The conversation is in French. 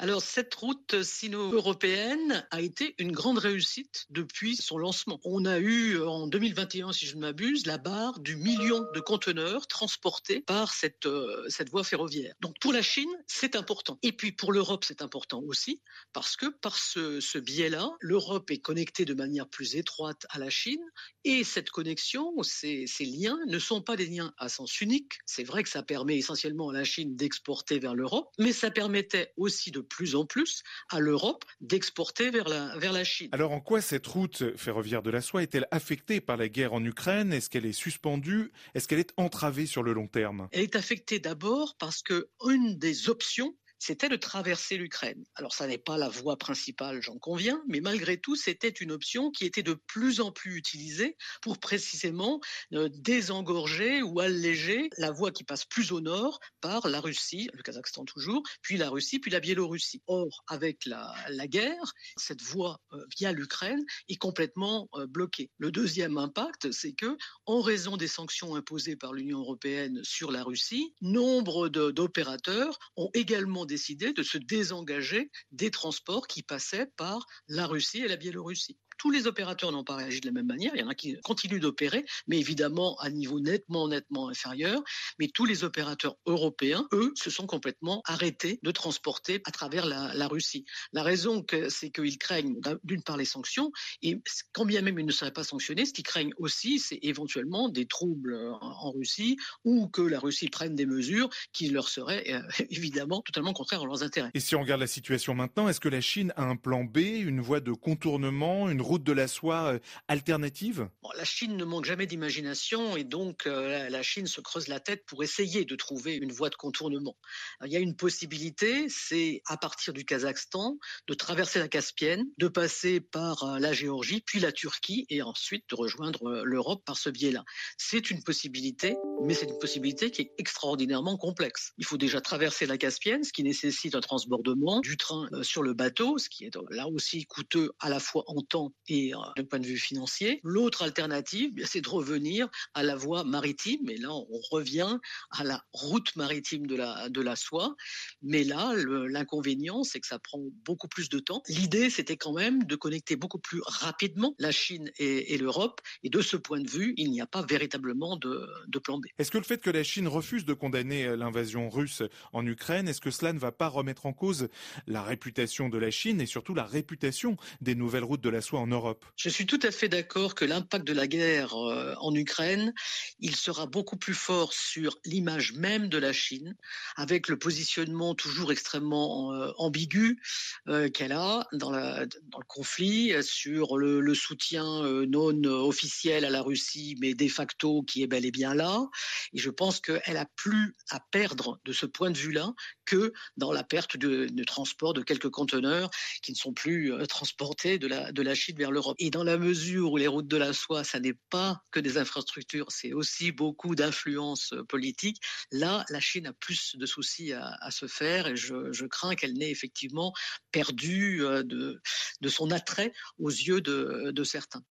Alors, cette route sino-européenne a été une grande réussite depuis son lancement. On a eu en 2021, si je ne m'abuse, la barre du million de conteneurs transportés par cette voie ferroviaire. Donc pour la Chine, c'est important. Et puis pour l'Europe, c'est important aussi, parce que par ce biais-là, l'Europe est connectée de manière plus étroite à la Chine, et cette connexion, ces liens ne sont pas des liens à sens unique. C'est vrai que ça permet essentiellement à la Chine d'exporter vers l'Europe, mais ça permettait aussi de plus en plus à l'Europe d'exporter vers la Chine. Alors en quoi cette route ferroviaire de la soie est-elle affectée par la guerre en Ukraine? Est-ce qu'elle est suspendue? Est-ce qu'elle est entravée sur le long terme? Elle est affectée d'abord parce que une des options, c'était de traverser l'Ukraine. Alors ça n'est pas la voie principale, j'en conviens, mais malgré tout, c'était une option qui était de plus en plus utilisée pour précisément désengorger ou alléger la voie qui passe plus au nord par la Russie, le Kazakhstan toujours, puis la Russie, puis la Biélorussie. Or, avec la guerre, cette voie via l'Ukraine est complètement bloquée. Le deuxième impact, c'est que, en raison des sanctions imposées par l'Union européenne sur la Russie, nombre d'opérateurs ont également décidé de se désengager des transports qui passaient par la Russie et la Biélorussie. Tous les opérateurs n'ont pas réagi de la même manière. Il y en a qui continuent d'opérer, mais évidemment à niveau nettement inférieur. Mais tous les opérateurs européens, eux, se sont complètement arrêtés de transporter à travers la Russie. La raison, c'est qu'ils craignent d'une part les sanctions, et quand bien même ils ne seraient pas sanctionnés, ce qu'ils craignent aussi, c'est éventuellement des troubles en Russie, ou que la Russie prenne des mesures qui leur seraient évidemment totalement contraires à leurs intérêts. Et si on regarde la situation maintenant, est-ce que la Chine a un plan B, une voie de contournement, une route de la soie alternative? Bon, la Chine ne manque jamais d'imagination, et donc la Chine se creuse la tête pour essayer de trouver une voie de contournement. Alors, il y a une possibilité, c'est à partir du Kazakhstan de traverser la Caspienne, de passer par la Géorgie, puis la Turquie, et ensuite de rejoindre l'Europe par ce biais-là. C'est une possibilité, mais c'est une possibilité qui est extraordinairement complexe. Il faut déjà traverser la Caspienne, ce qui nécessite un transbordement du train sur le bateau, ce qui est là aussi coûteux à la fois en temps et d'un point de vue financier. L'autre alternative, c'est de revenir à la voie maritime, et là on revient à la route maritime de la soie, mais là l'inconvénient, c'est que ça prend beaucoup plus de temps. L'idée, c'était quand même de connecter beaucoup plus rapidement la Chine et l'Europe, et de ce point de vue, il n'y a pas véritablement de plan B. Est-ce que le fait que la Chine refuse de condamner l'invasion russe en Ukraine, est-ce que cela ne va pas remettre en cause la réputation de la Chine et surtout la réputation des nouvelles routes de la soie en Europe? Je suis tout à fait d'accord que l'impact de la guerre en Ukraine, il sera beaucoup plus fort sur l'image même de la Chine, avec le positionnement toujours extrêmement ambigu qu'elle a dans le conflit, sur le soutien non officiel à la Russie, mais de facto qui est bel et bien là. Et je pense qu'elle a plus à perdre de ce point de vue-là que dans la perte de transport de quelques conteneurs qui ne sont plus transportés de la Chine vers l'Europe. Et dans la mesure où les routes de la soie, ça n'est pas que des infrastructures, c'est aussi beaucoup d'influence politique, là, la Chine a plus de soucis à se faire, et je crains qu'elle n'ait effectivement perdu de son attrait aux yeux de certains.